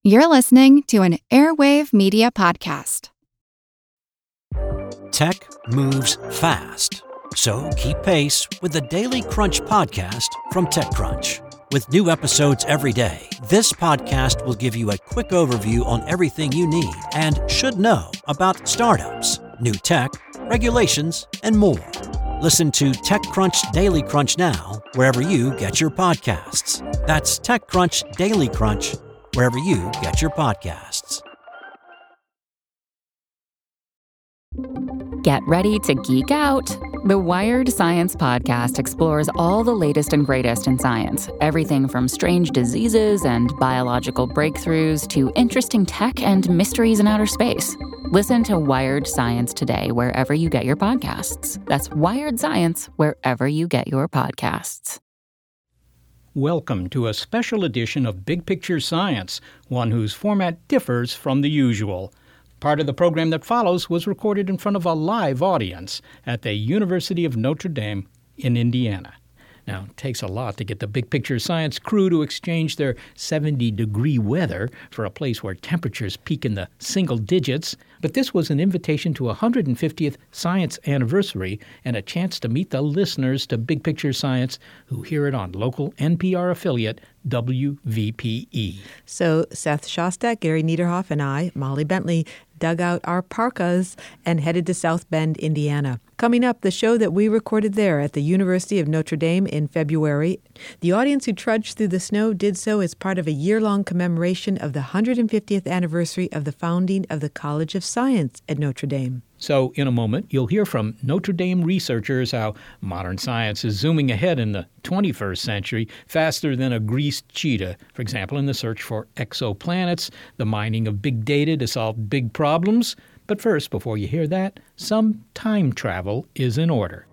You're listening to an Airwave Media Podcast. Tech moves fast, so keep pace with the Daily Crunch podcast from TechCrunch. With new episodes every day, this podcast will give you a quick overview on everything you need and should know about startups, new tech, regulations, and more. Listen to TechCrunch Daily Crunch now, wherever you get your podcasts. That's TechCrunch Daily Crunch, wherever you get your podcasts. Get ready to geek out. The Wired Science Podcast explores all the latest and greatest in science, everything from strange diseases and biological breakthroughs to interesting tech and mysteries in outer space. Listen to Wired Science today wherever you get your podcasts. That's Wired Science wherever you get your podcasts. Welcome to a special edition of Big Picture Science, one whose format differs from the usual. Part of the program that follows was recorded in front of a live audience at the University of Notre Dame in Indiana. Now, it takes a lot to get the Big Picture Science crew to exchange their 70-degree weather for a place where temperatures peak in the single digits, but this was an invitation to a 150th Science Anniversary and a chance to meet the listeners to Big Picture Science who hear it on local NPR affiliate WVPE. So Seth Shostak, Gary Niederhoff, and I, Molly Bentley, dug out our parkas and headed to South Bend, Indiana. Coming up, the show that we recorded there at the University of Notre Dame in February. The audience who trudged through the snow did so as part of a year-long commemoration of the 150th anniversary of the founding of the College of Science at Notre Dame. So, in a moment, you'll hear from Notre Dame researchers how modern science is zooming ahead in the 21st century faster than a greased cheetah, for example, in the search for exoplanets, the mining of big data to solve big problems. But first, before you hear that, some time travel is in order.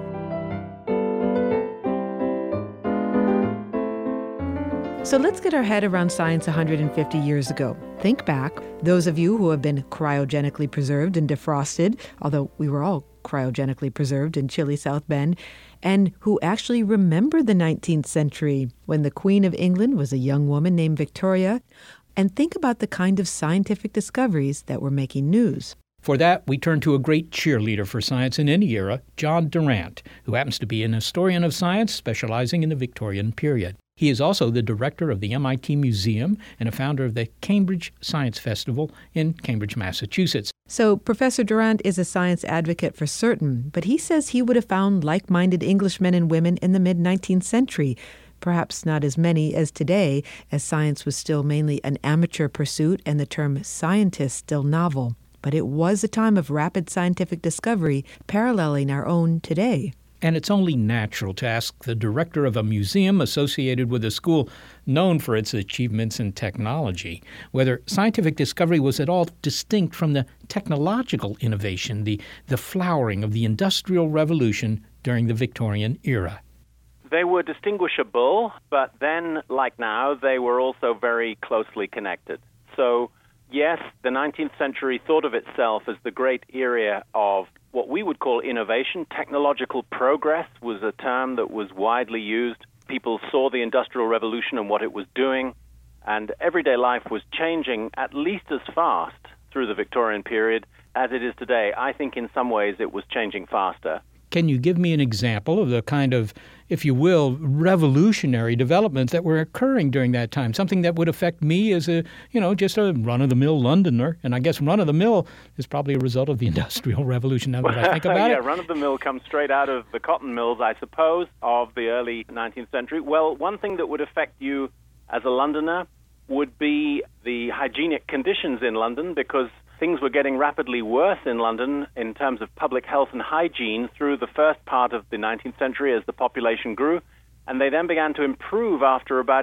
So let's get our head around science 150 years ago. Think back. Those of you who have been cryogenically preserved and defrosted, although we were all cryogenically preserved in chilly South Bend, and who actually remember the 19th century when the Queen of England was a young woman named Victoria, and think about the kind of scientific discoveries that were making news. For that, we turn to a great cheerleader for science in any era, John Durant, who happens to be an historian of science specializing in the Victorian period. He is also the director of the MIT Museum and a founder of the Cambridge Science Festival in Cambridge, Massachusetts. So Professor Durant is a science advocate for certain, but he says he would have found like-minded Englishmen and women in the mid-19th century. Perhaps not as many as today, as science was still mainly an amateur pursuit and the term scientist still novel. But it was a time of rapid scientific discovery paralleling our own today. And it's only natural to ask the director of a museum associated with a school known for its achievements in technology whether scientific discovery was at all distinct from the technological innovation, the flowering of the Industrial Revolution during the Victorian era. They were distinguishable, but then, like now, they were also very closely connected. So, yes, the 19th century thought of itself as the great era of what we would call innovation. Technological progress was a term that was widely used. People saw the Industrial Revolution and what it was doing, and everyday life was changing at least as fast through the Victorian period as it is today. I think in some ways it was changing faster. Can you give me an example of the kind of, if you will, revolutionary developments that were occurring during that time? Something that would affect me as just a run-of-the-mill Londoner. And I guess run-of-the-mill is probably a result of the Industrial Revolution now that I think about it. Yeah, run-of-the-mill comes straight out of the cotton mills, I suppose, of the early 19th century. Well, one thing that would affect you as a Londoner would be the hygienic conditions in London, because things were getting rapidly worse in London in terms of public health and hygiene through the first part of the 19th century as the population grew. And they then began to improve after about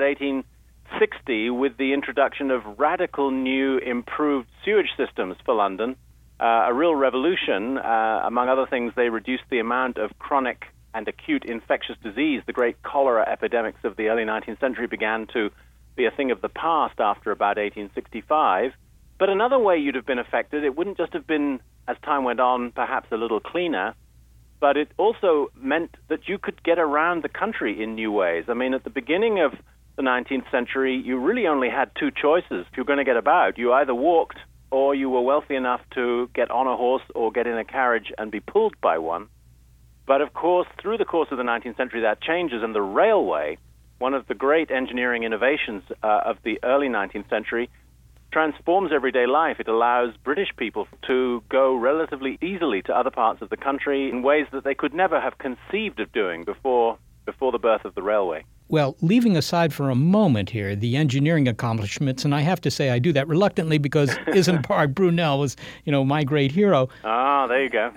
1860 with the introduction of radical new improved sewage systems for London. A real revolution. Among other things, they reduced the amount of chronic and acute infectious disease. The great cholera epidemics of the early 19th century began to be a thing of the past after about 1865. But another way you'd have been affected, it wouldn't just have been, as time went on, perhaps a little cleaner, but but it also meant that you could get around the country in new ways. I mean, at the beginning of the 19th century, you really only had two choices. If you were going to get about, you either walked or you were wealthy enough to get on a horse or get in a carriage and be pulled by one. But of course, through the course of the 19th century, that changes, and the railway, one of the great engineering innovations of the early 19th century, transforms everyday life. It allows British people to go relatively easily to other parts of the country in ways that they could never have conceived of doing before the birth of the railway. Well, leaving aside for a moment here the engineering accomplishments, and I have to say I do that reluctantly because Isambard Brunel was, my great hero. Ah, there you go.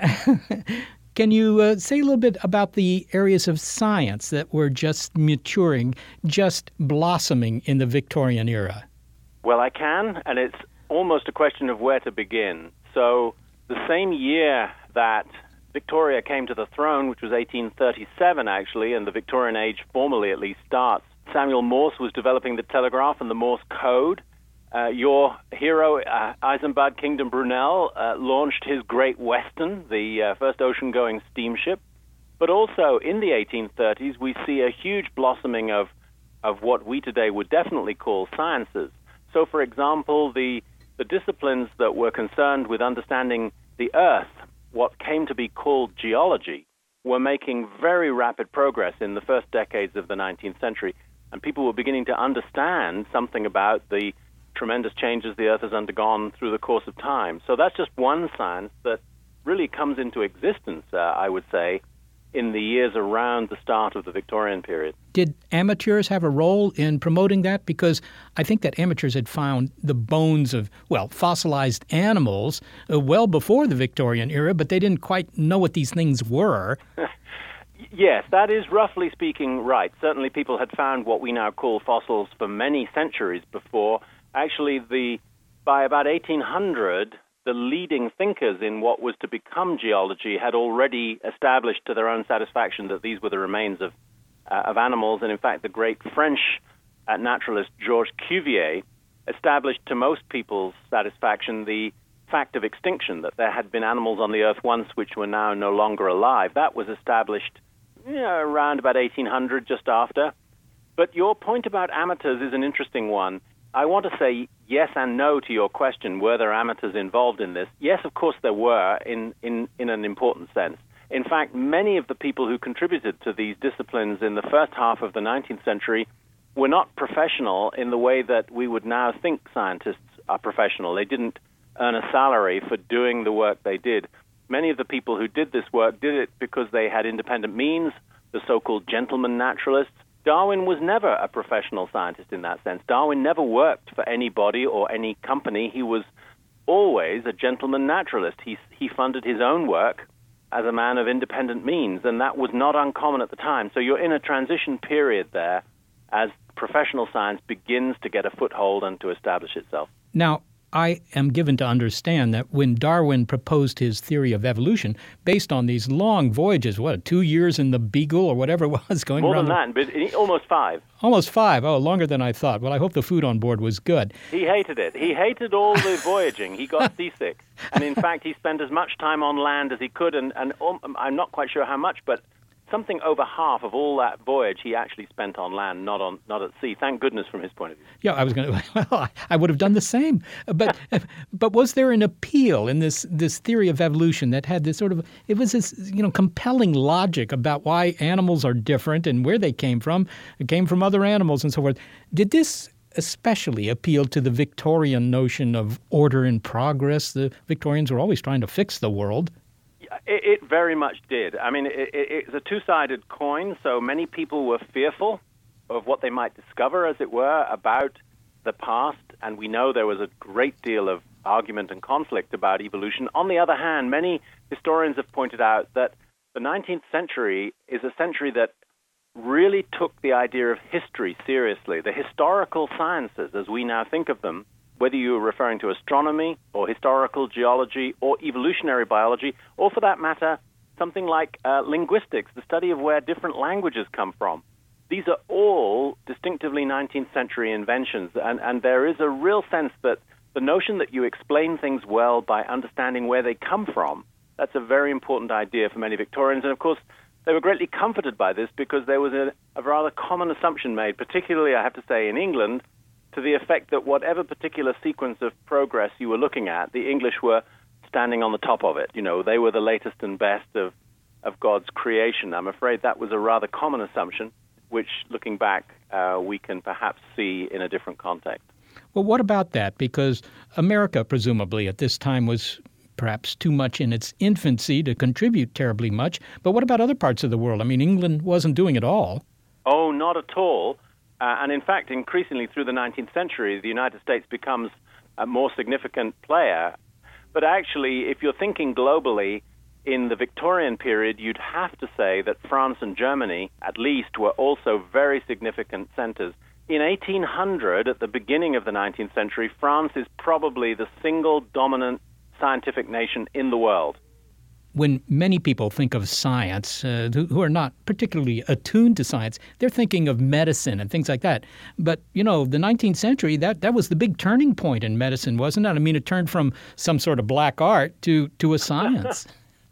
Can you say a little bit about the areas of science that were just maturing, just blossoming in the Victorian era? Well, I can, and it's almost a question of where to begin. So the same year that Victoria came to the throne, which was 1837 actually, and the Victorian age formally at least starts, Samuel Morse was developing the telegraph and the Morse code. Your hero, Isambard Kingdom Brunel, launched his Great Western, the first ocean-going steamship. But also in the 1830s, we see a huge blossoming of what we today would definitely call sciences. So, for example, the disciplines that were concerned with understanding the Earth, what came to be called geology, were making very rapid progress in the first decades of the 19th century. And people were beginning to understand something about the tremendous changes the Earth has undergone through the course of time. So that's just one science that really comes into existence, I would say, in the years around the start of the Victorian period. Did amateurs have a role in promoting that? Because I think that amateurs had found the bones of, fossilized animals well before the Victorian era, but they didn't quite know what these things were. Yes, that is roughly speaking right. Certainly people had found what we now call fossils for many centuries before. Actually, by about 1800, the leading thinkers in what was to become geology had already established to their own satisfaction that these were the remains of animals. And in fact, the great French naturalist Georges Cuvier established to most people's satisfaction the fact of extinction, that there had been animals on the Earth once which were now no longer alive. That was established around about 1800, just after. But your point about amateurs is an interesting one. I want to say yes and no to your question, were there amateurs involved in this? Yes, of course there were, in an important sense. In fact, many of the people who contributed to these disciplines in the first half of the 19th century were not professional in the way that we would now think scientists are professional. They didn't earn a salary for doing the work they did. Many of the people who did this work did it because they had independent means, the so-called gentleman naturalists. Darwin was never a professional scientist in that sense. Darwin never worked for anybody or any company. He was always a gentleman naturalist. He funded his own work as a man of independent means, and that was not uncommon at the time. So you're in a transition period there as professional science begins to get a foothold and to establish itself. Now, I am given to understand that when Darwin proposed his theory of evolution, based on these long voyages, 2 years in the Beagle or whatever it was going More around? More than that, but almost 5. Almost 5. Oh, longer than I thought. Well, I hope the food on board was good. He hated it. He hated all the voyaging. He got seasick. And in fact, he spent as much time on land as he could, and I'm not quite sure how much, but something over half of all that voyage he actually spent on land, not at sea. Thank goodness from his point of view. Yeah, I would have done the same. But was there an appeal in this theory of evolution that had this sort of, it was this compelling logic about why animals are different and where they came from? It came from other animals and so forth. Did this especially appeal to the Victorian notion of order and progress? The Victorians were always trying to fix the world. It very much did. I mean, it's a two-sided coin, so many people were fearful of what they might discover, as it were, about the past, and we know there was a great deal of argument and conflict about evolution. On the other hand, many historians have pointed out that the 19th century is a century that really took the idea of history seriously. The historical sciences, as we now think of them, whether you're referring to astronomy or historical geology or evolutionary biology, or for that matter, something like linguistics, the study of where different languages come from. These are all distinctively 19th century inventions, and there is a real sense that the notion that you explain things well by understanding where they come from, that's a very important idea for many Victorians. And of course, they were greatly comforted by this because there was a rather common assumption made, particularly, I have to say, in England, to the effect that whatever particular sequence of progress you were looking at, the English were standing on the top of it. You know, they were the latest and best of God's creation. I'm afraid that was a rather common assumption, which, looking back, we can perhaps see in a different context. Well, what about that? Because America, presumably, at this time was perhaps too much in its infancy to contribute terribly much. But what about other parts of the world? I mean, England wasn't doing it all. Oh, not at all. And in fact, increasingly through the 19th century, the United States becomes a more significant player. But actually, if you're thinking globally, in the Victorian period, you'd have to say that France and Germany, at least, were also very significant centers. In 1800, at the beginning of the 19th century, France is probably the single dominant scientific nation in the world. When many people think of science, who are not particularly attuned to science, they're thinking of medicine and things like that. But, you know, the 19th century, that was the big turning point in medicine, wasn't it? I mean, it turned from some sort of black art to a science.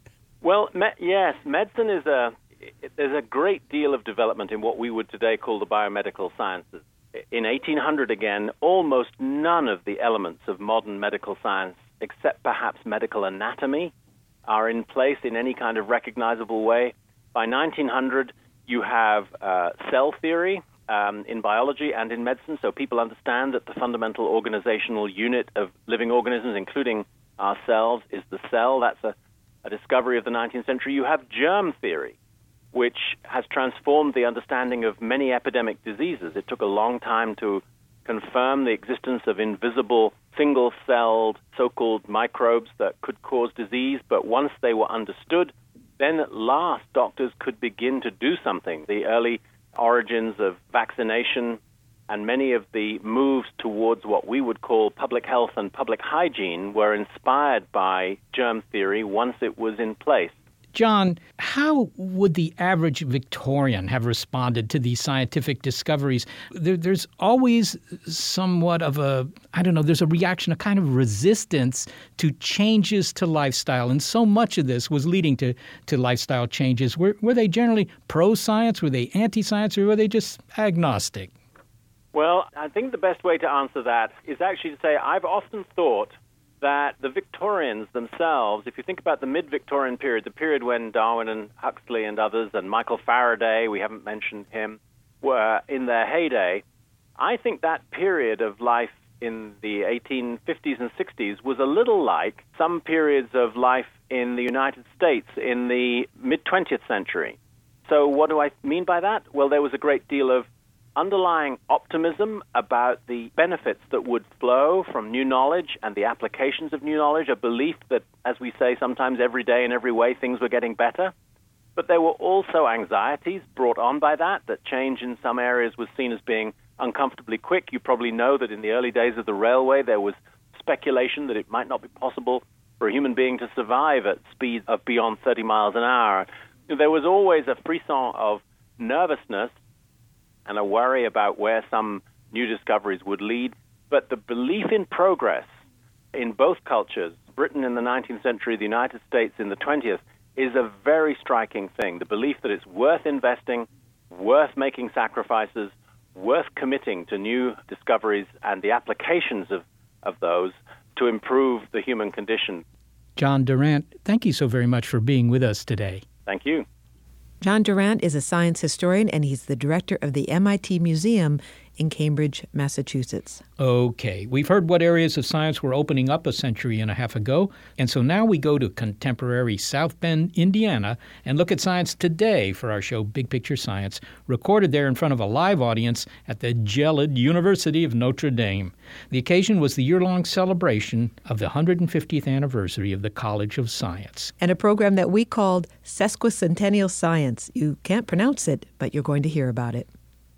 Well, yes, medicine there's a great deal of development in what we would today call the biomedical sciences. In 1800, again, almost none of the elements of modern medical science, except perhaps medical anatomy, are in place in any kind of recognizable way. By 1900, you have cell theory in biology and in medicine, so people understand that the fundamental organizational unit of living organisms, including ourselves, is the cell. That's a discovery of the 19th century. You have germ theory, which has transformed the understanding of many epidemic diseases. It took a long time to confirm the existence of invisible, single-celled, so-called microbes that could cause disease, but once they were understood, then at last doctors could begin to do something. The early origins of vaccination and many of the moves towards what we would call public health and public hygiene were inspired by germ theory once it was in place. John, how would the average Victorian have responded to these scientific discoveries? There's always somewhat of there's a reaction, a kind of resistance to changes to lifestyle. And so much of this was leading to lifestyle changes. Were they generally pro-science? Were they anti-science? Or were they just agnostic? Well, I think the best way to answer that is actually to say I've often thought that the Victorians themselves, if you think about the mid-Victorian period, the period when Darwin and Huxley and others and Michael Faraday, we haven't mentioned him, were in their heyday, I think that period of life in the 1850s and 60s was a little like some periods of life in the United States in the mid-20th century. So what do I mean by that? Well, there was a great deal of underlying optimism about the benefits that would flow from new knowledge and the applications of new knowledge, a belief that, as we say sometimes every day in every way, things were getting better. But there were also anxieties brought on by that change in some areas was seen as being uncomfortably quick. You probably know that in the early days of the railway, there was speculation that it might not be possible for a human being to survive at speeds of beyond 30 miles an hour. There was always a frisson of nervousness and a worry about where some new discoveries would lead. But the belief in progress in both cultures, Britain in the 19th century, the United States in the 20th, is a very striking thing. The belief that it's worth investing, worth making sacrifices, worth committing to new discoveries and the applications of those to improve the human condition. John Durant, thank you so very much for being with us today. Thank you. John Durant is a science historian, and he's the director of the MIT Museum in Cambridge, Massachusetts. Okay, we've heard what areas of science were opening up a century and a half ago, and so now we go to contemporary South Bend, Indiana, and look at science today for our show Big Picture Science, recorded there in front of a live audience at the gelid University of Notre Dame. The occasion was the year-long celebration of the 150th anniversary of the College of Science. And a program that we called Sesquicentennial Science. You can't pronounce it, but you're going to hear about it.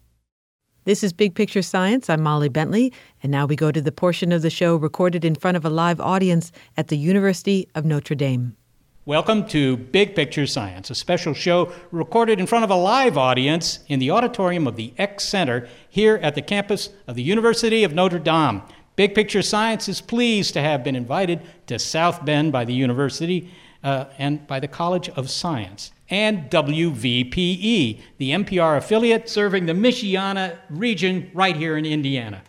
This is Big Picture Science. I'm Molly Bentley, and now we go to the portion of the show recorded in front of a live audience at the University of Notre Dame. Welcome to Big Picture Science, a special show recorded in front of a live audience in the auditorium of the Eck Center here at the campus of the University of Notre Dame. Big Picture Science is pleased to have been invited to South Bend by the university and by the College of Science. And WVPE, the NPR affiliate serving the Michiana region right here in Indiana.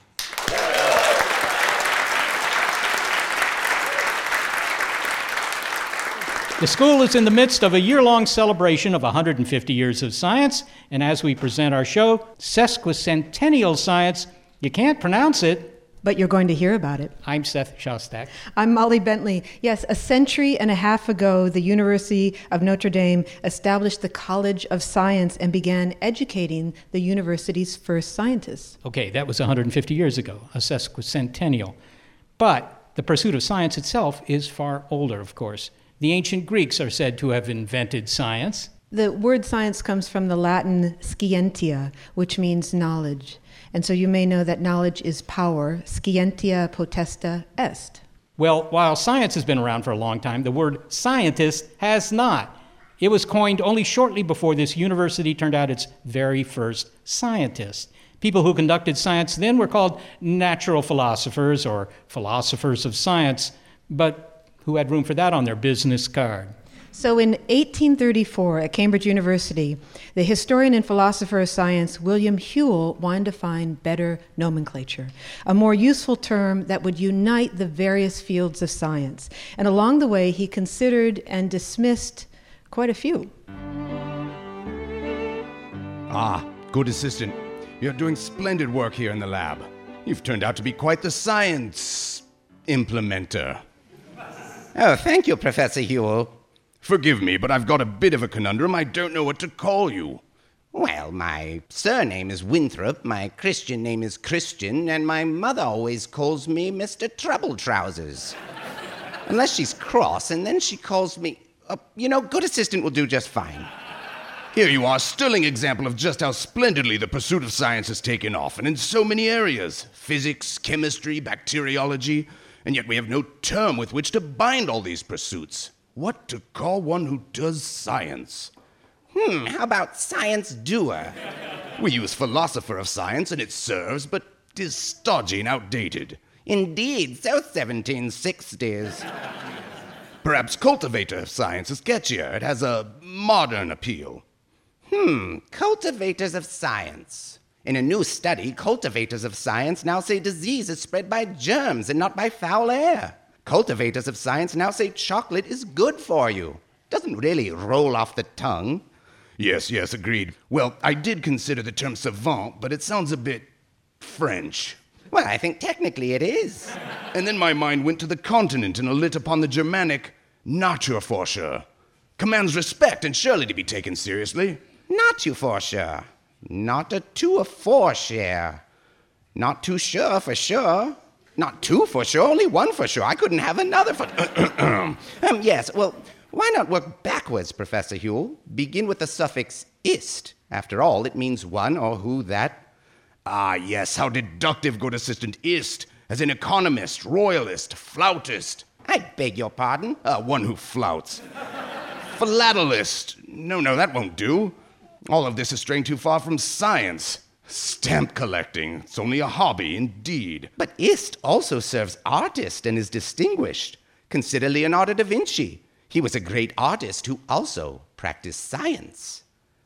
The school is in the midst of a year-long celebration of 150 years of science, and as we present our show, Sesquicentennial Science, you can't pronounce it. But you're going to hear about it. I'm Seth Shostak. I'm Molly Bentley. Yes, a century and a half ago, the University of Notre Dame established the College of Science and began educating the university's first scientists. Okay, that was 150 years ago, a sesquicentennial. But the pursuit of science itself is far older, of course. The ancient Greeks are said to have invented science. The word science comes from the Latin scientia, which means knowledge. And so you may know that knowledge is power. Scientia potesta est. Well, while science has been around for a long time, the word scientist has not. It was coined only shortly before this university turned out its very first scientist. People who conducted science then were called natural philosophers or philosophers of science, but who had room for that on their business card? So in 1834 at Cambridge University, the historian and philosopher of science William Whewell wanted to find better nomenclature, a more useful term that would unite the various fields of science. And along the way, he considered and dismissed quite a few. Ah, good assistant. You're doing splendid work here in the lab. You've turned out to be quite the science implementer. Oh, thank you, Professor Whewell. Forgive me, but I've got a bit of a conundrum. I don't know what to call you. Well, my surname is Winthrop, my Christian name is Christian, and my mother always calls me Mr. Trouble Trousers. Unless she's cross, and then she calls me... good assistant will do just fine. Here you are, sterling example of just how splendidly the pursuit of science has taken off, and in so many areas. Physics, chemistry, bacteriology... And yet we have no term with which to bind all these pursuits. What to call one who does science? How about science doer? We use philosopher of science, and it serves, but is stodgy and outdated. Indeed, so 1760s. Perhaps cultivator of science is catchier. It has a modern appeal. Cultivators of science. In a new study, cultivators of science now say disease is spread by germs and not by foul air. Cultivators of science now say chocolate is good for you. Doesn't really roll off the tongue. Yes, agreed. Well, I did consider the term savant, but it sounds a bit French. Well, I think technically it is. And then my mind went to the continent and lit upon the Germanic Naturforscher. Commands respect and surely to be taken seriously. Naturforscher. Not a two or four share. Not too sure for sure. Not two for sure, only one for sure. I couldn't have another for... Yes, well, why not work backwards, Professor Whewell? Begin with the suffix ist. After all, it means one or who that... Ah, yes, how deductive, good assistant. Ist, as in economist, royalist, flautist. I beg your pardon? One who flouts. Philatelist. No, that won't do. All of this is straying too far from science. Stamp collecting. It's only a hobby, indeed. But ist also serves artist and is distinguished. Consider Leonardo da Vinci. He was a great artist who also practiced science.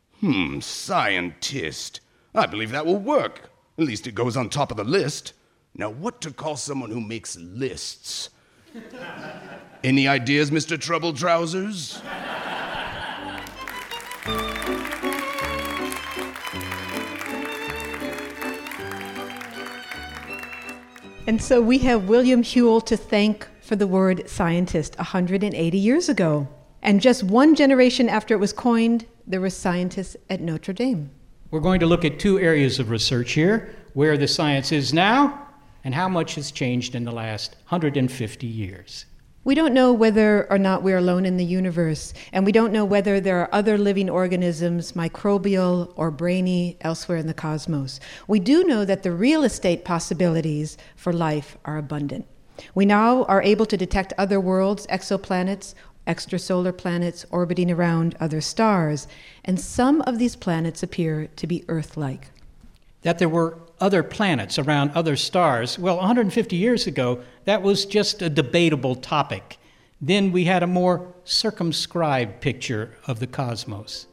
Scientist. I believe that will work. At least it goes on top of the list. Now, what to call someone who makes lists? Any ideas, Mr. Trouble Trousers? And so we have William Whewell to thank for the word scientist 180 years ago. And just one generation after it was coined, there were scientists at Notre Dame. We're going to look at two areas of research here, where the science is now and how much has changed in the last 150 years. We don't know whether or not we're alone in the universe, and we don't know whether there are other living organisms, microbial or brainy, elsewhere in the cosmos. We do know that the real estate possibilities for life are abundant. We now are able to detect other worlds, exoplanets, extrasolar planets orbiting around other stars, and some of these planets appear to be Earth-like. That there were other planets around other stars, well, 150 years ago, that was just a debatable topic. Then we had a more circumscribed picture of the cosmos.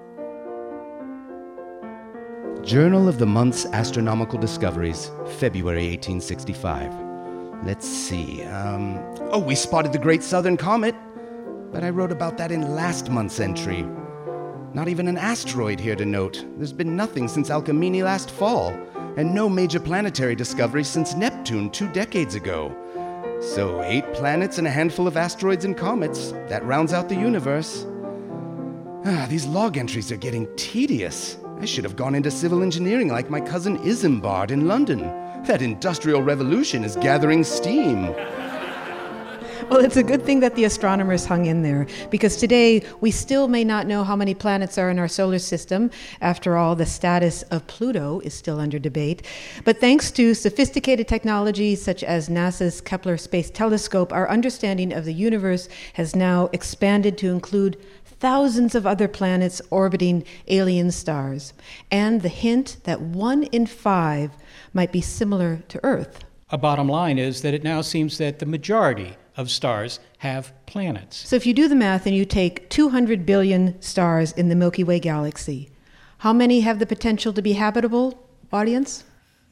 Journal of the Month's Astronomical Discoveries, February 1865. Let's see. We spotted the Great Southern Comet. But I wrote about that in last month's entry. Not even an asteroid here to note. There's been nothing since Alcmene last fall, and no major planetary discovery since Neptune 2 decades ago. So 8 planets and a handful of asteroids and comets. That rounds out the universe. These log entries are getting tedious. I should have gone into civil engineering like my cousin Isambard in London. That industrial revolution is gathering steam. Well, it's a good thing that the astronomers hung in there, because today we still may not know how many planets are in our solar system. After all, the status of Pluto is still under debate. But thanks to sophisticated technology such as NASA's Kepler Space Telescope, our understanding of the universe has now expanded to include thousands of other planets orbiting alien stars, and the hint that 1 in 5 might be similar to Earth. A bottom line is that it now seems that the majority of stars have planets. So if you do the math and you take 200 billion stars in the Milky Way galaxy, how many have the potential to be habitable, audience?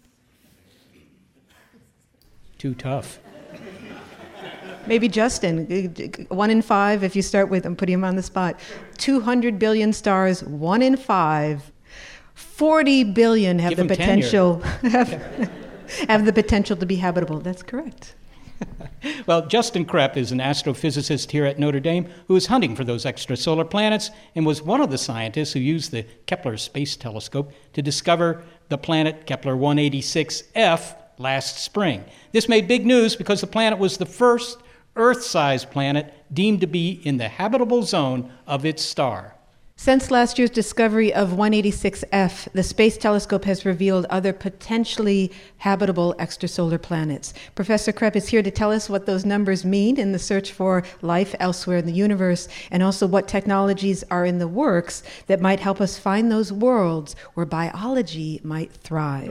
Too tough. Maybe Justin, 1 in 5, if you start with, I'm putting him on the spot, 200 billion stars, 1 in 5, 40 billion have the potential have the potential to be habitable. That's correct. Well, Justin Krepp is an astrophysicist here at Notre Dame who is hunting for those extrasolar planets and was one of the scientists who used the Kepler Space Telescope to discover the planet Kepler 186f last spring. This made big news because the planet was the first Earth-sized planet deemed to be in the habitable zone of its star. Since last year's discovery of 186f, the Space Telescope has revealed other potentially habitable extrasolar planets. Professor Krepp is here to tell us what those numbers mean in the search for life elsewhere in the universe, and also what technologies are in the works that might help us find those worlds where biology might thrive.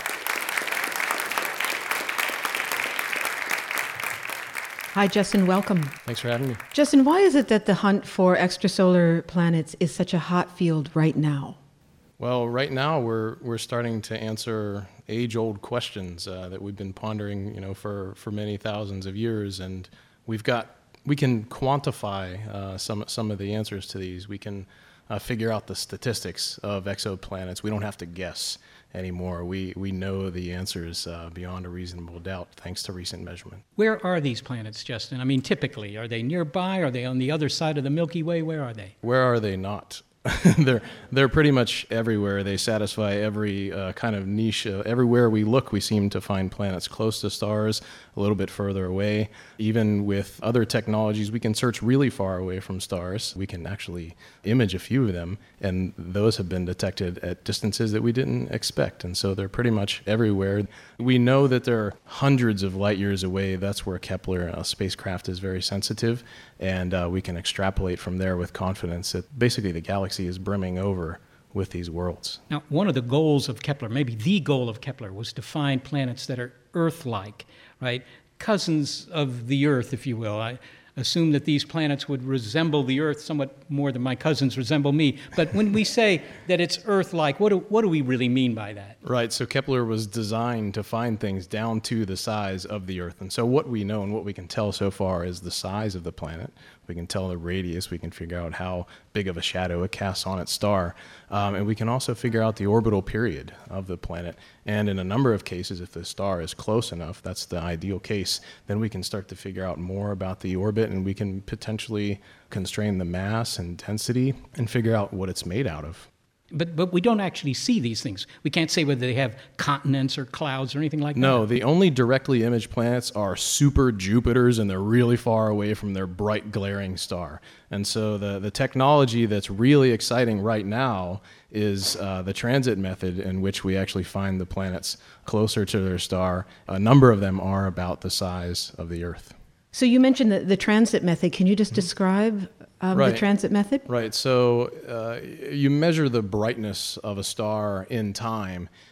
Hi, Justin. Welcome. Thanks for having me. Justin, why is it that the hunt for extrasolar planets is such a hot field right now? Well, right now we're starting to answer age-old questions that we've been pondering, for many thousands of years, and we can quantify some of the answers to these. We can figure out the statistics of exoplanets. We don't have to guess anymore. We know the answers beyond a reasonable doubt, thanks to recent measurement. Where are these planets, Justin? I mean, typically, are they nearby? Are they on the other side of the Milky Way? Where are they? Where are they not? They're pretty much everywhere. They satisfy every kind of niche. Everywhere we look, we seem to find planets close to stars, a little bit further away. Even with other technologies, we can search really far away from stars. We can actually image a few of them, and those have been detected at distances that we didn't expect. And so they're pretty much everywhere. We know that they're hundreds of light years away. That's where Kepler spacecraft is very sensitive, and we can extrapolate from there with confidence that basically the galaxy is brimming over with these worlds. Now, one of the goals of Kepler, maybe the goal of Kepler, was to find planets that are Earth-like, right? Cousins of the Earth, if you will. I assume that these planets would resemble the Earth somewhat more than my cousins resemble me. But when we say that it's Earth-like, what do we really mean by that? Right, so Kepler was designed to find things down to the size of the Earth. And so what we know and what we can tell so far is the size of the planet. We can tell the radius. We can figure out how big of a shadow it casts on its star. And we can also figure out the orbital period of the planet. And in a number of cases, if the star is close enough, that's the ideal case, then we can start to figure out more about the orbit, and we can potentially constrain the mass and density and figure out what it's made out of. But we don't actually see these things. We can't say whether they have continents or clouds or anything like that. No, the only directly imaged planets are super Jupiters, and they're really far away from their bright, glaring star. And so the technology that's really exciting right now is the transit method, in which we actually find the planets closer to their star. A number of them are about the size of the Earth. So you mentioned the transit method. Can you just describe the transit method? Right. So you measure the brightness of a star in time,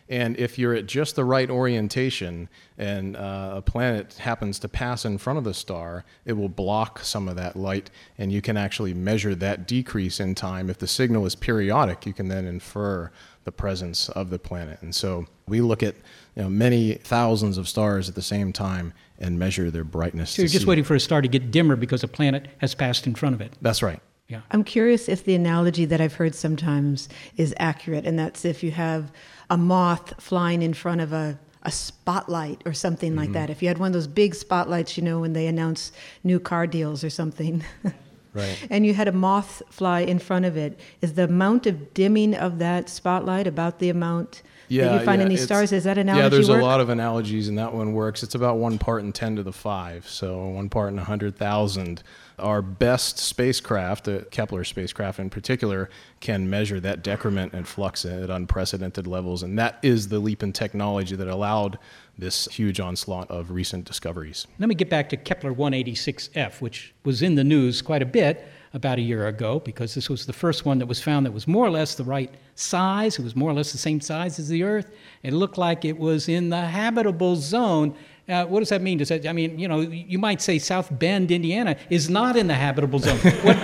And if you're at just the right orientation and a planet happens to pass in front of the star, it will block some of that light, and you can actually measure that decrease in time. If the signal is periodic, you can then infer the presence of the planet. And so we look at many thousands of stars at the same time and measure their brightness. So you're just waiting for a star to get dimmer because a planet has passed in front of it. That's right. Yeah. I'm curious if the analogy that I've heard sometimes is accurate, and that's if you have a moth flying in front of a spotlight or something like that. If you had one of those big spotlights, when they announce new car deals or something, right, and you had a moth fly in front of it, is the amount of dimming of that spotlight about the amount that you find in these stars? Is that analogy there's work? a lot of analogies, and that one works. It's about 1 part in 10 to the 5, so 1 part in 100,000. Our best spacecraft, the Kepler spacecraft in particular, can measure that decrement and flux at unprecedented levels, and that is the leap in technology that allowed this huge onslaught of recent discoveries. Let me get back to Kepler 186F, which was in the news quite a bit about a year ago, because this was the first one that was found that was more or less the right size. It was more or less the same size as the Earth. It looked like it was in the habitable zone. What does that mean? Does that, you might say South Bend, Indiana, is not in the habitable zone.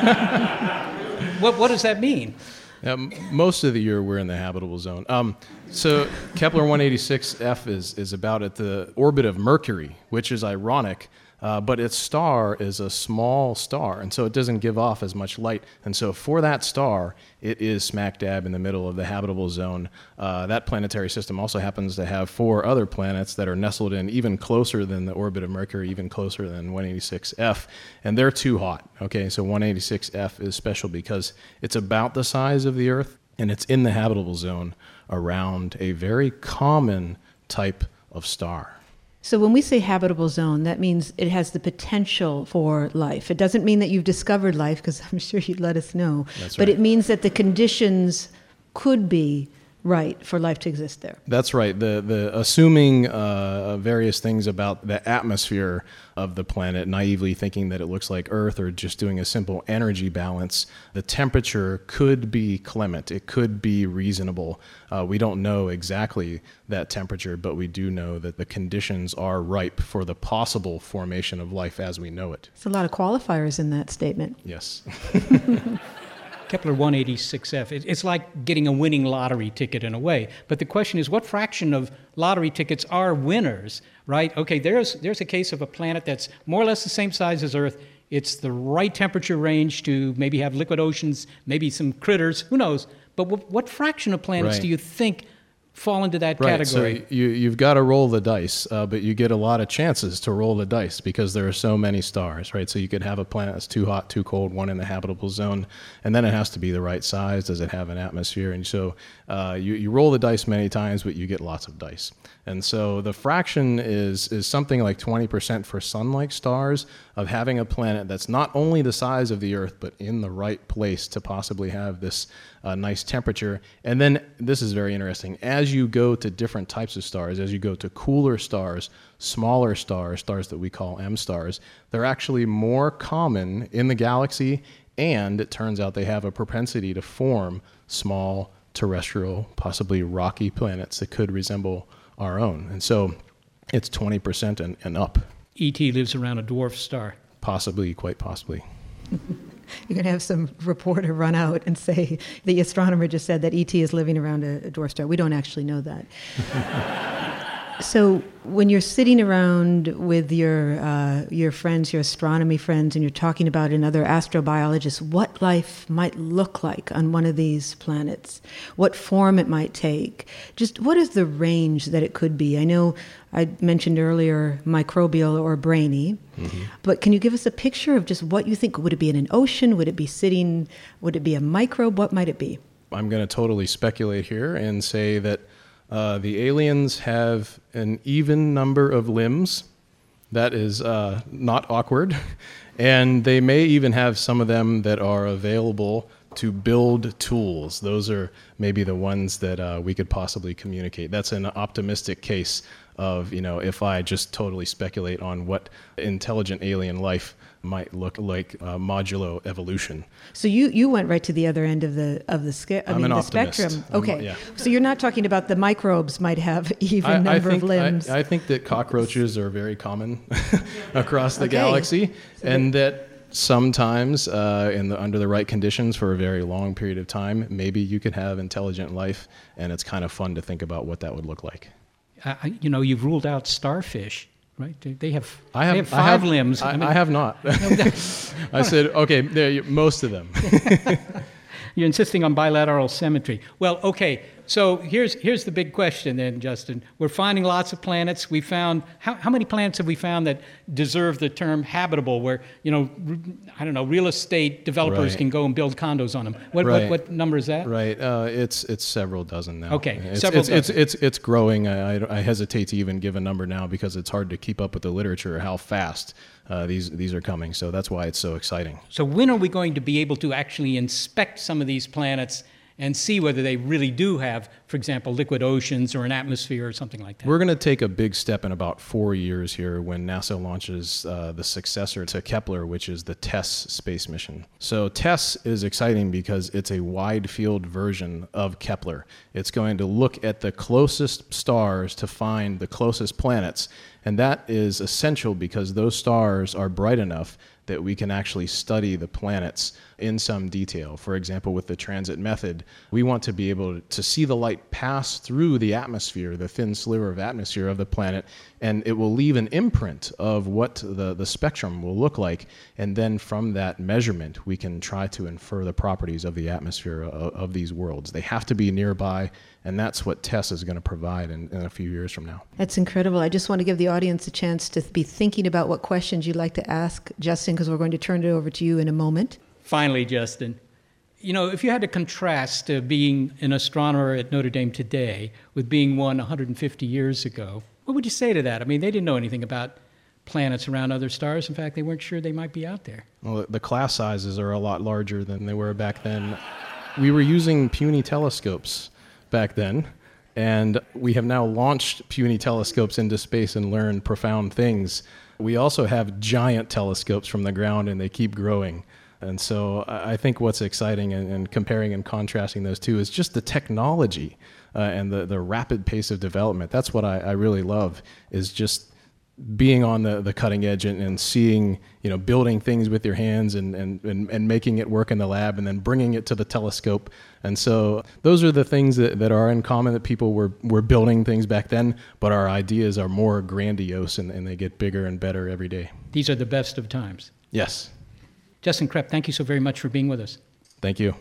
What does that mean? Most of the year we're in the habitable zone. So Kepler 186F is about at the orbit of Mercury, which is ironic. But its star is a small star, and so it doesn't give off as much light. And so for that star, it is smack dab in the middle of the habitable zone. That planetary system also happens to have 4 other planets that are nestled in even closer than the orbit of Mercury, even closer than 186F, and they're too hot. Okay, so 186F is special because it's about the size of the Earth, and it's in the habitable zone around a very common type of star. So when we say habitable zone, that means it has the potential for life. It doesn't mean that you've discovered life, because I'm sure you'd let us know. That's but right. It means that the conditions could be right for life to exist there. That's right. The assuming various things about the atmosphere of the planet, naively thinking that it looks like Earth, or just doing a simple energy balance, the temperature could be clement. It could be reasonable. We don't know exactly that temperature, but we do know that the conditions are ripe for the possible formation of life as we know it. There's a lot of qualifiers in that statement. Yes. Kepler 186F, it's like getting a winning lottery ticket in a way. But the question is, what fraction of lottery tickets are winners, right? Okay, there's a case of a planet that's more or less the same size as Earth. It's the right temperature range to maybe have liquid oceans, maybe some critters, who knows? But what fraction of planets Right. do you think fall into that Right, category? so you've got to roll the dice, but you get a lot of chances to roll the dice because there are so many stars, right? So you could have a planet that's too hot, too cold, one in the habitable zone, and then it has to be the right size. Does it have an atmosphere? And so you roll the dice many times, but you get lots of dice. And so the fraction is something like 20% for sun-like stars of having a planet that's not only the size of the Earth, but in the right place to possibly have this nice temperature. And then this is very interesting. As you go to different types of stars, as you go to cooler stars, smaller stars, stars that we call M stars, they're actually more common in the galaxy, and it turns out they have a propensity to form small terrestrial, possibly rocky planets that could resemble our own. And so it's 20% and up. E.T. lives around a dwarf star. Possibly, quite possibly. You're going to have some reporter run out and say the astronomer just said that ET is living around a dwarf star. We don't actually know that. So when you're sitting around with your friends, your astronomy friends, and you're talking about another astrobiologist, what life might look like on one of these planets, what form it might take, just what is the range that it could be? I know I mentioned earlier microbial or brainy, but can you give us a picture of just what you think? Would it be in an ocean? Would it be a microbe? What might it be? I'm going to totally speculate here and say that the aliens have an even number of limbs. That is not awkward. And they may even have some of them that are available to build tools. Those are maybe the ones that we could possibly communicate. That's an optimistic case of, if I just totally speculate on what intelligent alien life might look like, modulo evolution. So you went right to the other end of the spectrum. Okay. So you're not talking about the microbes might have even number of limbs. I think that cockroaches are very common across the galaxy, and that sometimes under the right conditions for a very long period of time, maybe you could have intelligent life, and it's kind of fun to think about what that would look like. You've ruled out starfish. Right? They have 5 limbs. I have not. I said, okay, most of them. You're insisting on bilateral symmetry. Well, okay, so here's the big question then, Justin. We're finding lots of planets. We found, how many planets have we found that deserve the term habitable, where, real estate developers can go and build condos on them? What number is that? Right, it's several dozen now. Okay, several dozen. It's growing. I hesitate to even give a number now because it's hard to keep up with the literature, how fast these are coming. So that's why it's so exciting. So when are we going to be able to actually inspect some of these planets and see whether they really do have, for example, liquid oceans or an atmosphere or something like that? We're going to take a big step in about 4 years here when NASA launches the successor to Kepler, which is the TESS space mission. So TESS is exciting because it's a wide field version of Kepler. It's going to look at the closest stars to find the closest planets, and that is essential because those stars are bright enough that we can actually study the planets in some detail. For example, with the transit method, we want to be able to see the light pass through the atmosphere, the thin sliver of atmosphere of the planet, and it will leave an imprint of what the spectrum will look like. And then from that measurement, we can try to infer the properties of the atmosphere of these worlds. They have to be nearby, and that's what TESS is going to provide in a few years from now. That's incredible. I just want to give the audience a chance to be thinking about what questions you'd like to ask Justin, because we're going to turn it over to you in a moment. Finally, Justin, if you had to contrast being an astronomer at Notre Dame today with being one 150 years ago, what would you say to that? I mean, they didn't know anything about planets around other stars. In fact, they weren't sure they might be out there. Well, the class sizes are a lot larger than they were back then. We were using puny telescopes back then, and we have now launched puny telescopes into space and learned profound things. We also have giant telescopes from the ground, and they keep growing. And so I think what's exciting and comparing and contrasting those two is just the technology and the rapid pace of development. That's what I really love, is just being on the cutting edge and seeing, building things with your hands and making it work in the lab and then bringing it to the telescope. And so those are the things that are in common, that people were building things back then, but our ideas are more grandiose and they get bigger and better every day. These are the best of times. Yes. Justin Krepp, thank you so very much for being with us. Thank you.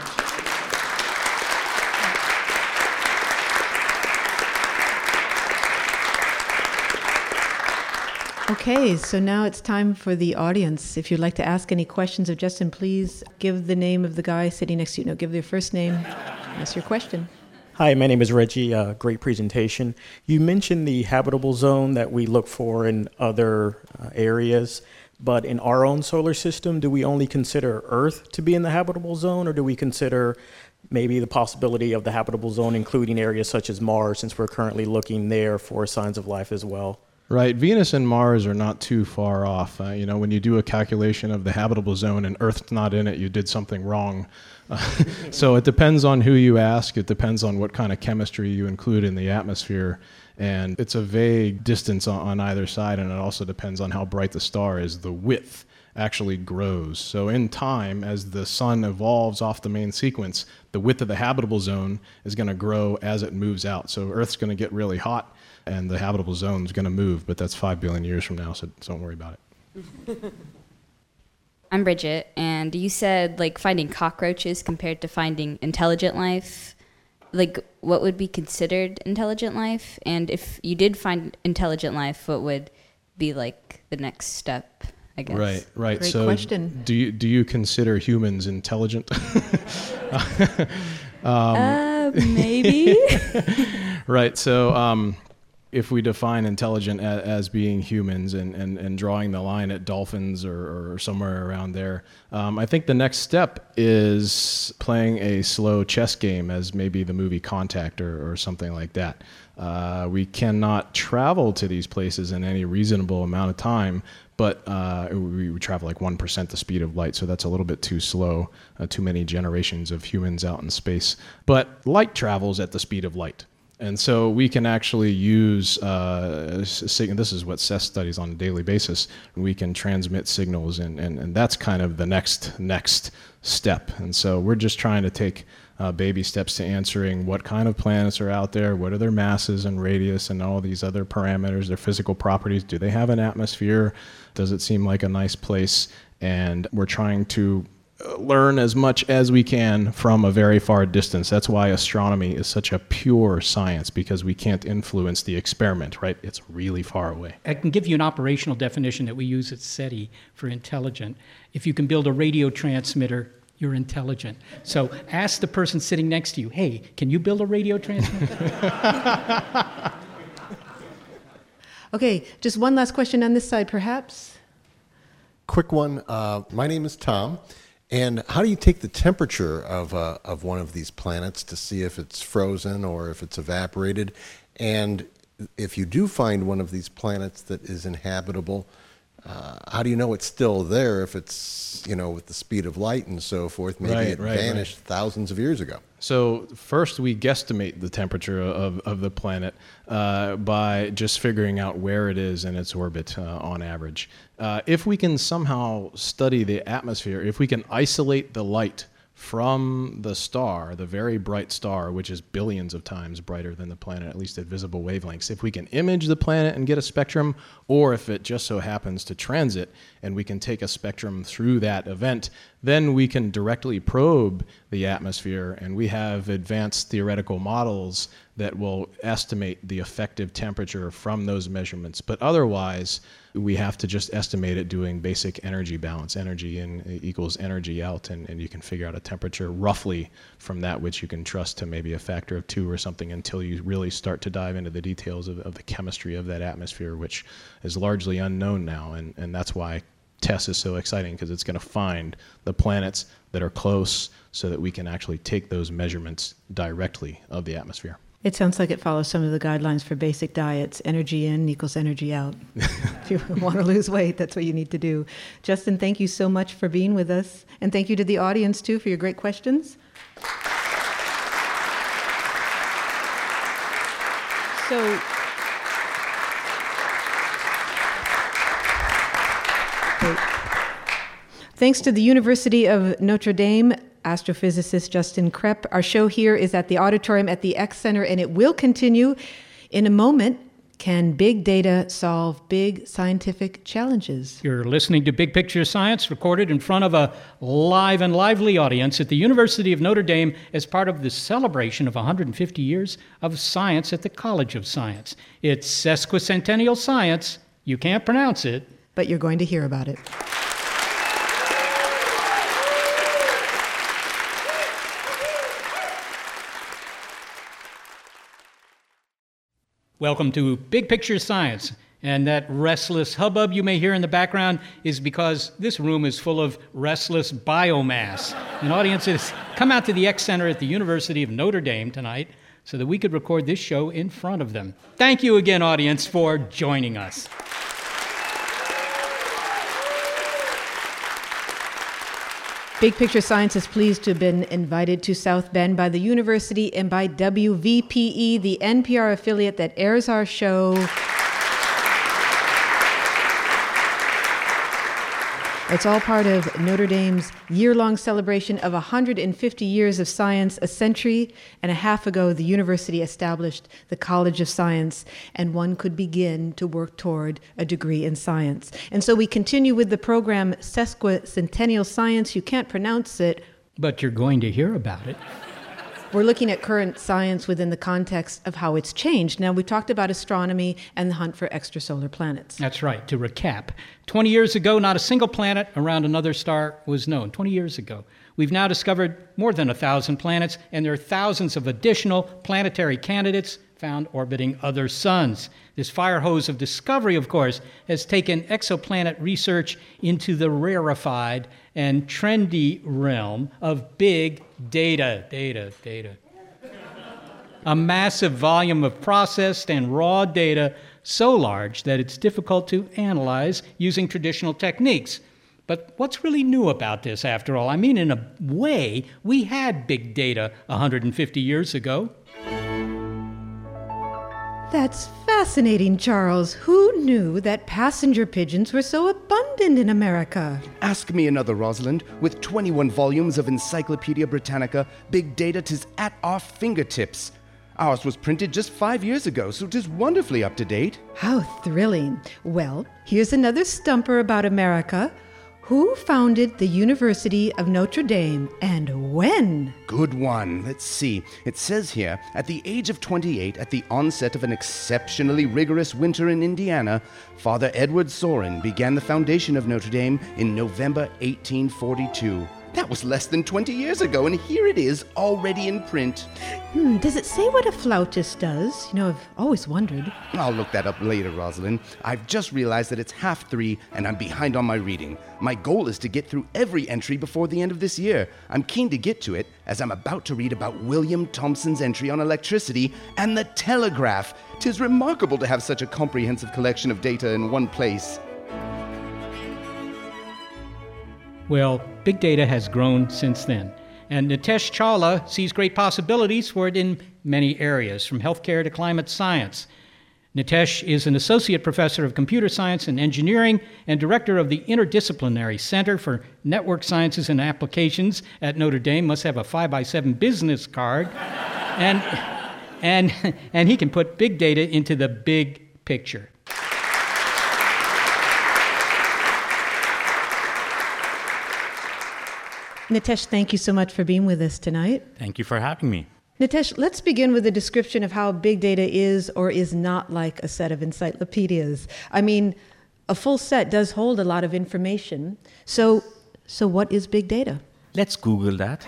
Okay, so now it's time for the audience. If you'd like to ask any questions of Justin, please give the name of the guy sitting next to you. No, give their first name. Ask your question. Hi, my name is Reggie. Great presentation. You mentioned the habitable zone that we look for in other areas, but in our own solar system, do we only consider Earth to be in the habitable zone, or do we consider maybe the possibility of the habitable zone including areas such as Mars, since we're currently looking there for signs of life as well? Right. Venus and Mars are not too far off. When you do a calculation of the habitable zone and Earth's not in it, you did something wrong. So it depends on who you ask. It depends on what kind of chemistry you include in the atmosphere. And it's a vague distance on either side, and it also depends on how bright the star is. The width actually grows. So in time, as the sun evolves off the main sequence, the width of the habitable zone is going to grow as it moves out. So Earth's going to get really hot, and the habitable zone is going to move, but that's 5 billion years from now, so don't worry about it. I'm Bridget, and you said finding cockroaches compared to finding intelligent life. What would be considered intelligent life? And if you did find intelligent life, what would be the next step, I guess? Right. Great question. Do you consider humans intelligent? Maybe. Right. So if we define intelligent as being humans and drawing the line at dolphins or somewhere around there, I think the next step is playing a slow chess game, as maybe the movie Contact or something like that. We cannot travel to these places in any reasonable amount of time, but we travel like 1% the speed of light, so that's a little bit too slow, too many generations of humans out in space. But light travels at the speed of light. And so we can actually use, this is what CES studies on a daily basis, we can transmit signals, and that's kind of the next step. And so we're just trying to take baby steps to answering what kind of planets are out there, what are their masses and radius and all these other parameters, their physical properties. Do they have an atmosphere? Does it seem like a nice place? And we're trying to learn as much as we can from a very far distance. That's why astronomy is such a pure science, because we can't influence the experiment, right? It's really far away. I can give you an operational definition that we use at SETI for intelligent. If you can build a radio transmitter, you're intelligent. So ask the person sitting next to you, hey, can you build a radio transmitter? Okay, just one last question on this side, perhaps. Quick one. My name is Tom. And how do you take the temperature of one of these planets to see if it's frozen or if it's evaporated? And if you do find one of these planets that is inhabitable, how do you know it's still there if it's, with the speed of light and so forth? Maybe it vanished thousands of years ago. So first we guesstimate the temperature of the planet by just figuring out where it is in its orbit on average. If we can somehow study the atmosphere, if we can isolate the light from the star, the very bright star, which is billions of times brighter than the planet, at least at visible wavelengths, if we can image the planet and get a spectrum, or if it just so happens to transit and we can take a spectrum through that event, then we can directly probe the atmosphere, and we have advanced theoretical models that will estimate the effective temperature from those measurements. But otherwise, we have to just estimate it doing basic energy balance. Energy in equals energy out, and you can figure out a temperature roughly from that, which you can trust to maybe a factor of 2 or something, until you really start to dive into the details of the chemistry of that atmosphere, which is largely unknown now. And that's why TESS is so exciting, because it's going to find the planets that are close so that we can actually take those measurements directly of the atmosphere. It sounds like it follows some of the guidelines for basic diets. Energy in equals energy out. If you want to lose weight, that's what you need to do. Justin, thank you so much for being with us. And thank you to the audience, too, for your great questions. So, thanks to the University of Notre Dame, astrophysicist Justin Krepp. Our show here is at the auditorium at the X Center, and it will continue in a moment. Can big data solve big scientific challenges? You're listening to Big Picture Science, recorded in front of a live and lively audience at the University of Notre Dame as part of the celebration of 150 years of science at the College of Science. It's sesquicentennial science. You can't pronounce it, but you're going to hear about it. Welcome to Big Picture Science. And that restless hubbub you may hear in the background is because this room is full of restless biomass. And audiences come out to the X Center at the University of Notre Dame tonight so that we could record this show in front of them. Thank you again, audience, for joining us. Big Picture Science is pleased to have been invited to South Bend by the university and by WVPE, the NPR affiliate that airs our show. It's all part of Notre Dame's year-long celebration of 150 years of science. A century and a half ago, the university established the College of Science, and one could begin to work toward a degree in science. And so we continue with the program Sesquicentennial Science. You can't pronounce it, but you're going to hear about it. We're looking at current science within the context of how it's changed. Now, we talked about astronomy and the hunt for extrasolar planets. That's right. To recap, 20 years ago, not a single planet around another star was known. 20 years ago. We've now discovered more than 1,000 planets, and there are thousands of additional planetary candidates found orbiting other suns. This fire hose of discovery, of course, has taken exoplanet research into the rarefied and trendy realm of big data. a massive volume of processed and raw data so large that it's difficult to analyze using traditional techniques. But what's really new about this, after all? I mean, in a way, we had big data 150 years ago. That's fascinating, Charles. Who knew that passenger pigeons were so abundant in America? Ask me another, Rosalind. With 21 volumes of Encyclopedia Britannica, big data 'tis at our fingertips. Ours was printed just 5 years ago, so 'tis wonderfully up to date. How thrilling. Well, here's another stumper about America. Who founded the University of Notre Dame and when? Good one. Let's see. It says here, at the age of 28, at the onset of an exceptionally rigorous winter in Indiana, Father Edward Sorin began the foundation of Notre Dame in November 1842. That was less than 20 years ago, and here it is, already in print. Does it say what a flautist does? You know, I've always wondered. I'll look that up later, Rosalind. I've just realized that it's 3:30, and I'm behind on my reading. My goal is to get through every entry before the end of this year. I'm keen to get to it, as I'm about to read about William Thomson's entry on electricity and the telegraph. 'Tis remarkable to have such a comprehensive collection of data in one place. Well, big data has grown since then, and Nitesh Chawla sees great possibilities for it in many areas, from healthcare to climate science. Nitesh is an associate professor of computer science and engineering and director of the Interdisciplinary Center for Network Sciences and Applications at Notre Dame. Must have a 5x7 business card, and he can put big data into the big picture. Nitesh, thank you so much for being with us tonight. Thank you for having me. Nitesh, let's begin with a description of how big data is or is not like a set of encyclopedias. I mean, a full set does hold a lot of information. So what is big data? Let's Google that.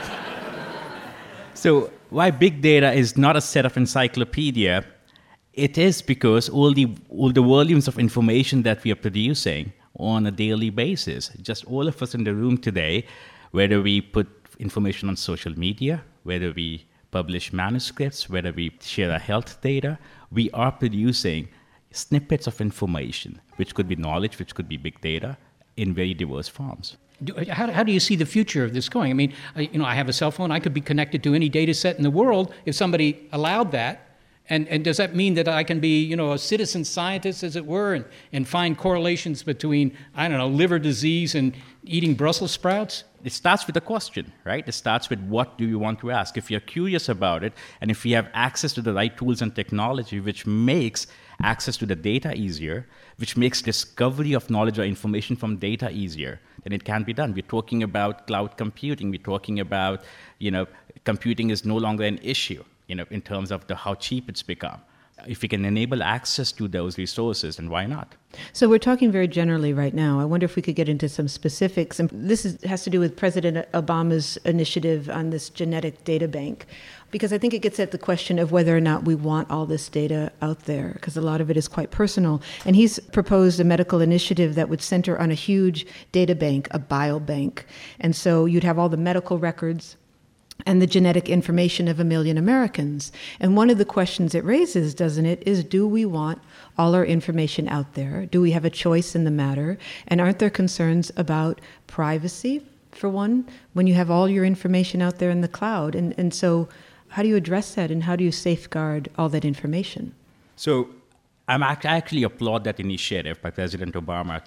So why big data is not a set of encyclopedia, it is because all the volumes of information that we are producing on a daily basis, just all of us in the room today, whether we put information on social media, whether we publish manuscripts, whether we share our health data, we are producing snippets of information, which could be knowledge, which could be big data, in very diverse forms. How do you see the future of this going? I mean, I have a cell phone. I could be connected to any data set in the world if somebody allowed that. And does that mean that I can be, a citizen scientist, as it were, and find correlations between, liver disease and eating Brussels sprouts? It starts with a question, right? It starts with what do you want to ask? If you're curious about it, and if we have access to the right tools and technology, which makes access to the data easier, which makes discovery of knowledge or information from data easier, then it can be done. We're talking about cloud computing. We're talking about, computing is no longer an issue, in terms of how cheap it's become. If we can enable access to those resources, then why not? So we're talking very generally right now. I wonder if we could get into some specifics. And this has to do with President Obama's initiative on this genetic data bank, because I think it gets at the question of whether or not we want all this data out there, because a lot of it is quite personal. And he's proposed a medical initiative that would center on a huge data bank, a biobank. And so you'd have all the medical records and the genetic information of 1 million Americans. And one of the questions it raises, doesn't it, is do we want all our information out there? Do we have a choice in the matter? And aren't there concerns about privacy, for one, when you have all your information out there in the cloud? And so how do you address that, and how do you safeguard all that information? So I actually applaud that initiative by President Obama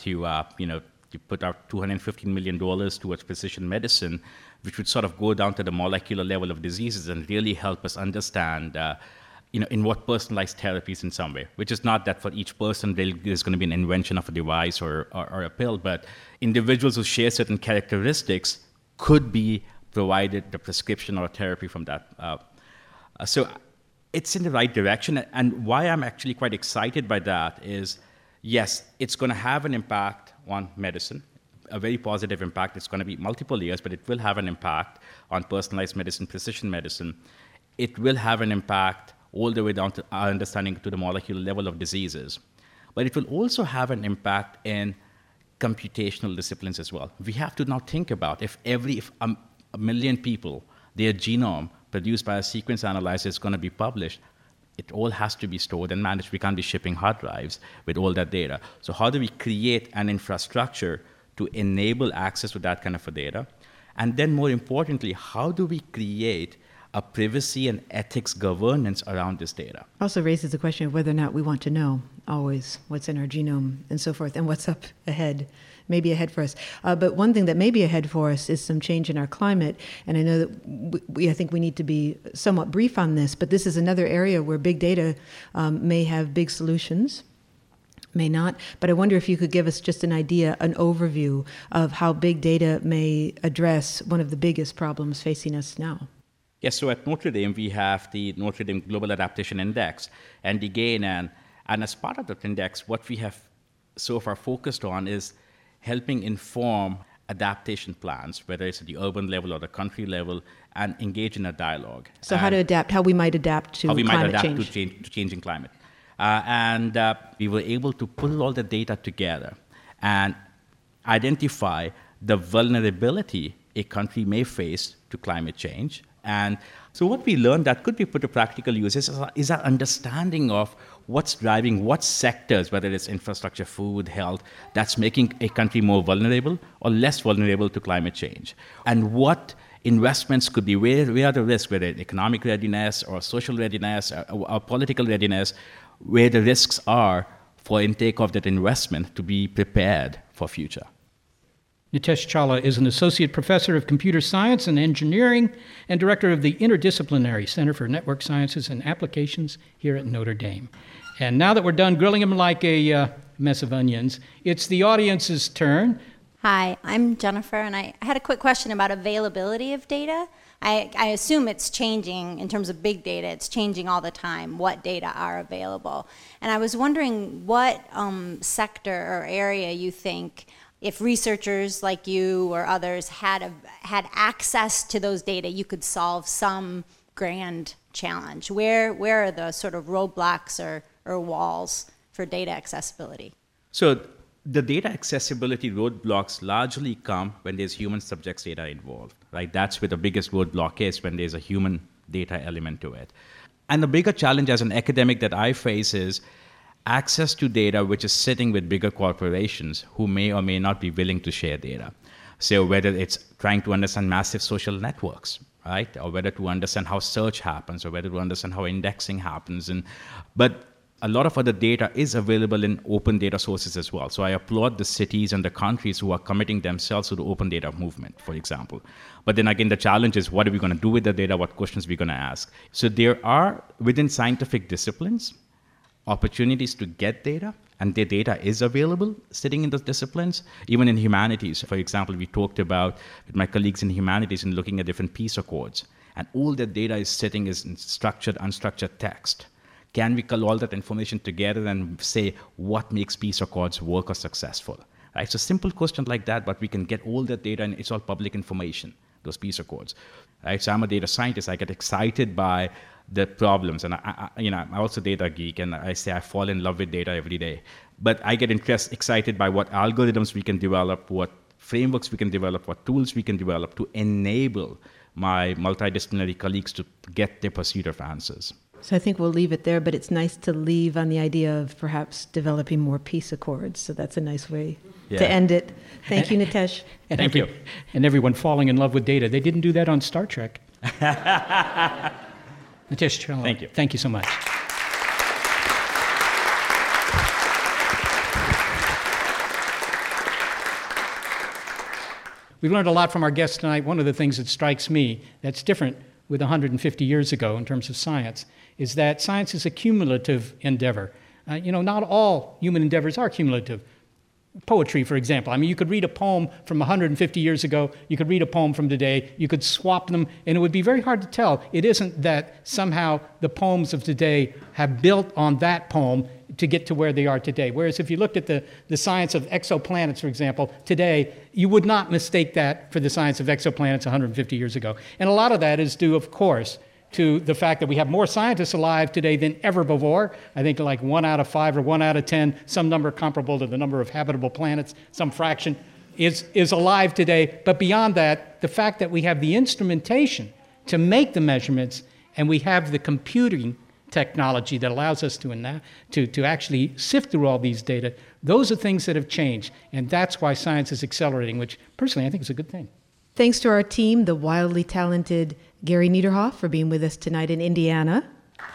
to put out $215 million towards precision medicine, which would sort of go down to the molecular level of diseases and really help us understand, in what personalized therapies in some way, which is not that for each person there's going to be an invention of a device or a pill, but individuals who share certain characteristics could be provided the prescription or therapy from that. So it's in the right direction. And why I'm actually quite excited by that is, yes, it's going to have an impact on medicine, a very positive impact. It's going to be multiple years, but it will have an impact on personalized medicine, precision medicine. It will have an impact all the way down to our understanding to the molecular level of diseases. But it will also have an impact in computational disciplines as well. We have to now think about if 1 million people, their genome produced by a sequence analyzer is going to be published, it all has to be stored and managed. We can't be shipping hard drives with all that data. So how do we create an infrastructure to enable access to that kind of data? And then more importantly, how do we create a privacy and ethics governance around this data? Also raises the question of whether or not we want to know always what's in our genome and so forth, and what's up ahead, maybe ahead for us. But one thing that may be ahead for us is some change in our climate. And I know that I think we need to be somewhat brief on this, but this is another area where big data may have big solutions, may not. But I wonder if you could give us just an idea, an overview of how big data may address one of the biggest problems facing us now. Yes, so at Notre Dame, we have the Notre Dame Global Adaptation Index, and again, and as part of that index, what we have so far focused on is helping inform adaptation plans, whether it's at the urban level or the country level, and engage in a dialogue. So how to adapt, how we might adapt to climate change. To changing climate. We were able to pull all the data together and identify the vulnerability a country may face to climate change. And so what we learned that could be put to practical use is our understanding of what's driving what sectors, whether it's infrastructure, food, health, that's making a country more vulnerable or less vulnerable to climate change. And what investments could be, where are the risks, whether it's economic readiness or social readiness or political readiness, where the risks are for intake of that investment to be prepared for future. Nitesh Chawla is an associate professor of computer science and engineering and director of the Interdisciplinary Center for Network Sciences and Applications here at Notre Dame. And now that we're done grilling him like a mess of onions, it's the audience's turn. Hi, I'm Jennifer, and I had a quick question about availability of data. I assume it's changing in terms of big data. It's changing all the time, what data are available. And I was wondering what sector or area you think, if researchers like you or others had access to those data, you could solve some grand challenge. Where are the sort of roadblocks or walls for data accessibility? So the data accessibility roadblocks largely come when there's human subjects data involved, right? That's where the biggest roadblock is, when there's a human data element to it. And the bigger challenge as an academic that I face is access to data which is sitting with bigger corporations who may or may not be willing to share data. So whether it's trying to understand massive social networks, right? Or whether to understand how search happens, or whether to understand how indexing happens. But a lot of other data is available in open data sources as well. So I applaud the cities and the countries who are committing themselves to the open data movement, for example. But then again, the challenge is, what are we going to do with the data? What questions are we going to ask? So there are, within scientific disciplines, opportunities to get data, and the data is available sitting in those disciplines. Even in humanities, for example, we talked about with my colleagues in humanities and looking at different peace accords, and all that data is sitting is in structured, unstructured text. Can we call all that information together and say what makes peace accords work or successful? Right? So simple question like that, but we can get all that data, and it's all public information, those peace accords. Right? So I'm a data scientist. I get excited by the problems, and I'm also a data geek, and I say I fall in love with data every day. But I get excited by what algorithms we can develop, what frameworks we can develop, what tools we can develop to enable my multidisciplinary colleagues to get their pursuit of answers. So I think we'll leave it there, but it's nice to leave on the idea of perhaps developing more peace accords. So that's a nice way to end it. Thank you, Nitesh. Thank you. And everyone falling in love with data. They didn't do that on Star Trek. Nitesh Chawla. Thank you. Thank you so much. We've learned a lot from our guests tonight. One of the things that strikes me that's different with 150 years ago in terms of science is that science is a cumulative endeavor. Not all human endeavors are cumulative. Poetry, for example. I mean, you could read a poem from 150 years ago, you could read a poem from today, you could swap them, and it would be very hard to tell. It isn't that somehow the poems of today have built on that poem to get to where they are today. Whereas if you looked at the science of exoplanets, for example, today, you would not mistake that for the science of exoplanets 150 years ago. And a lot of that is due, of course, to the fact that we have more scientists alive today than ever before. I think like 1 out of 5 or 1 out of 10, some number comparable to the number of habitable planets, some fraction, is alive today. But beyond that, the fact that we have the instrumentation to make the measurements, and we have the computing technology that allows us to actually sift through all these data. Those are things that have changed, and that's why science is accelerating, which personally I think is a good thing. Thanks to our team, the wildly talented Gary Niederhoff, for being with us tonight in Indiana.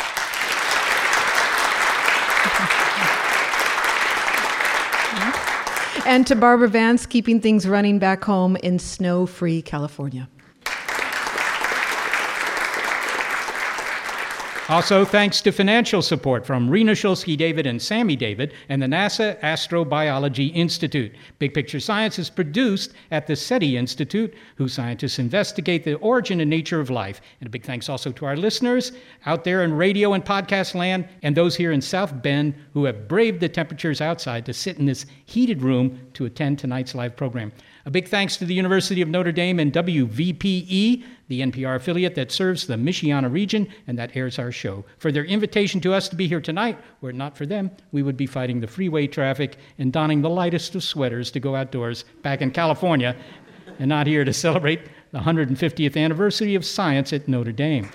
And to Barbara Vance, keeping things running back home in snow-free California. Also, thanks to financial support from Rena Shulsky-David and Sammy David and the NASA Astrobiology Institute. Big Picture Science is produced at the SETI Institute, whose scientists investigate the origin and nature of life. And a big thanks also to our listeners out there in radio and podcast land, and those here in South Bend who have braved the temperatures outside to sit in this heated room to attend tonight's live program. A big thanks to the University of Notre Dame and WVPE, the NPR affiliate that serves the Michiana region and that airs our show, for their invitation to us to be here tonight. Were it not for them, we would be fighting the freeway traffic and donning the lightest of sweaters to go outdoors back in California, and not here to celebrate the 150th anniversary of science at Notre Dame.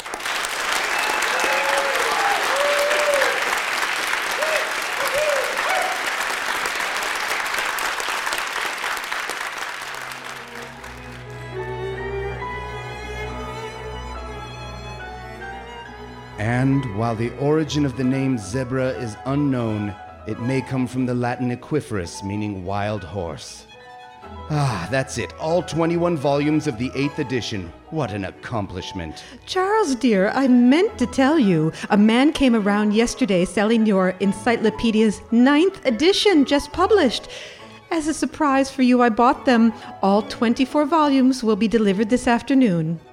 And while the origin of the name zebra is unknown, it may come from the Latin equiferus, meaning wild horse. Ah, that's it. All 21 volumes of the 8th edition. What an accomplishment. Charles, dear, I meant to tell you, a man came around yesterday selling your Encyclopedia's 9th edition, just published. As a surprise for you, I bought them. All 24 volumes will be delivered this afternoon.